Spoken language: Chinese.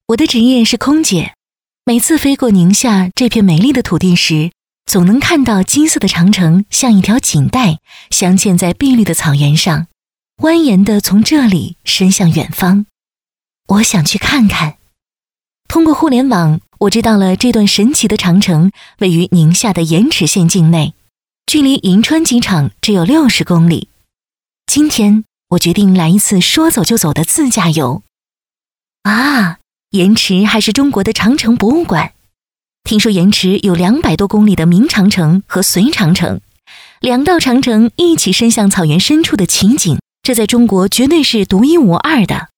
我的职业是空姐，每次飞过宁夏这片美丽的土地时，总能看到金色的长城像一条锦带，镶嵌在碧绿的草原上，蜿蜒地从这里伸向远方。我想去看看。通过互联网，我知道了这段神奇的长城位于宁夏的盐池县境内，距离银川机场只有60公里。今天我决定来一次说走就走的自驾游。啊，盐池还是中国的长城博物馆。听说盐池有200多公里的明长城和隋长城，2道长城一起伸向草原深处的奇景，这在中国绝对是独一无二的。